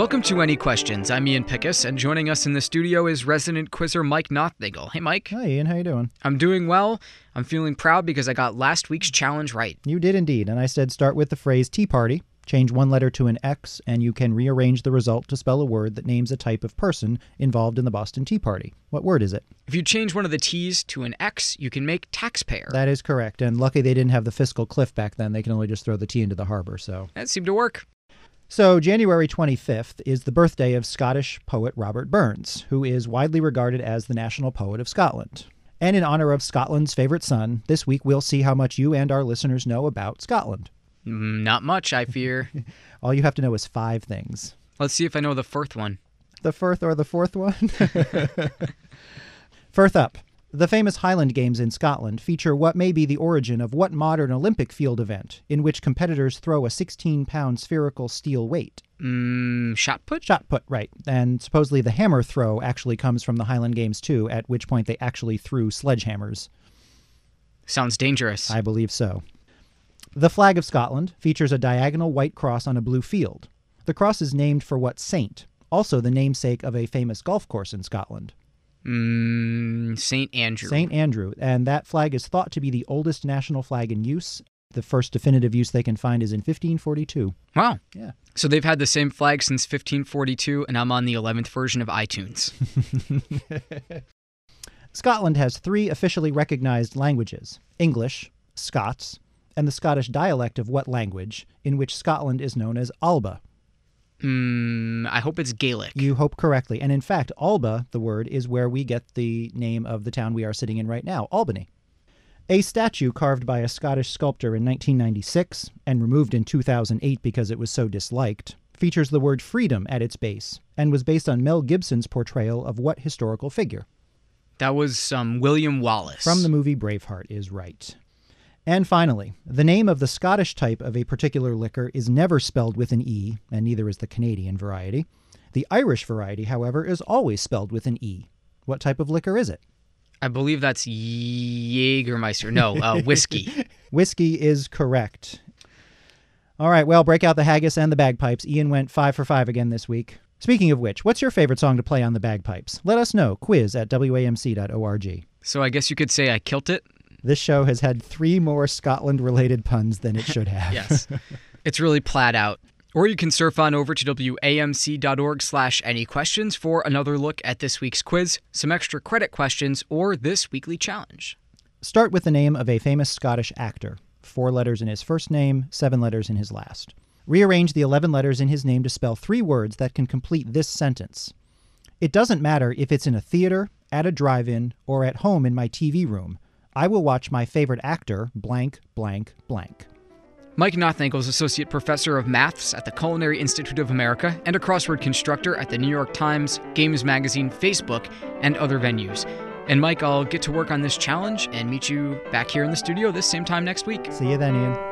Welcome to Any Questions. I'm Ian Pickus, and joining us in the studio is resident quizzer Mike Nothnagel. Hey, Mike. Hi, Ian. How you doing? I'm doing well. I'm feeling proud because I got last week's challenge right. You did indeed, and I said start with the phrase Tea Party, change one letter to an X, and you can rearrange the result to spell a word that names a type of person involved in the Boston Tea Party. What word is it? If you change one of the T's to an X, you can make taxpayer. That is correct, and lucky they didn't have the fiscal cliff back then. They can only just throw the T into the harbor, so... That seemed to work. So, January 25th is the birthday of Scottish poet Robert Burns, who is widely regarded as the national poet of Scotland. And in honor of Scotland's favorite son, this week we'll see how much you and our listeners know about Scotland. Not much, I fear. All you have to know is 5 things. Let's see if I know the first one. The first or the fourth one? First up, the famous Highland Games in Scotland feature what may be the origin of what modern Olympic field event in which competitors throw a 16-pound spherical steel weight? Shot put? Shot put, right. And supposedly the hammer throw actually comes from the Highland Games too, at which point they actually threw sledgehammers. Sounds dangerous. I believe so. The flag of Scotland features a diagonal white cross on a blue field. The cross is named for what saint? Also the namesake of a famous golf course in Scotland. St. Andrew. St. Andrew. And that flag is thought to be the oldest national flag in use. The first definitive use they can find is in 1542. Wow. Yeah. So they've had the same flag since 1542, and I'm on the 11th version of iTunes. Scotland has 3 officially recognized languages: English, Scots, and the Scottish dialect of what language, in which Scotland is known as Alba. I hope it's Gaelic. You hope correctly. And in fact, Alba, the word, is where we get the name of the town we are sitting in right now, Albany. A statue carved by a Scottish sculptor in 1996, and removed in 2008 because it was so disliked, features the word freedom at its base, and was based on Mel Gibson's portrayal of what historical figure? That was William Wallace. From the movie Braveheart is right. And finally, the name of the Scottish type of a particular liquor is never spelled with an E, and neither is the Canadian variety. The Irish variety, however, is always spelled with an E. What type of liquor is it? I believe that's Jägermeister. No, whiskey. Whiskey is correct. All right, well, break out the haggis and the bagpipes. Ian went 5 for 5 again this week. Speaking of which, what's your favorite song to play on the bagpipes? Let us know. quiz@wamc.org. So I guess you could say I kilt it? This show has had 3 more Scotland-related puns than it should have. Yes. It's really plaid out. Or you can surf on over to wamc.org/anyquestions for another look at this week's quiz, some extra credit questions, or this weekly challenge. Start with the name of a famous Scottish actor. 4 letters in his first name, 7 letters in his last. Rearrange the 11 letters in his name to spell 3 words that can complete this sentence. It doesn't matter if it's in a theater, at a drive-in, or at home in my TV room. I will watch my favorite actor, blank, blank, blank. Mike Nothnagel is Associate Professor of Maths at the Culinary Institute of America and a crossword constructor at the New York Times, Games Magazine, Facebook, and other venues. And Mike, I'll get to work on this challenge and meet you back here in the studio this same time next week. See you then, Ian.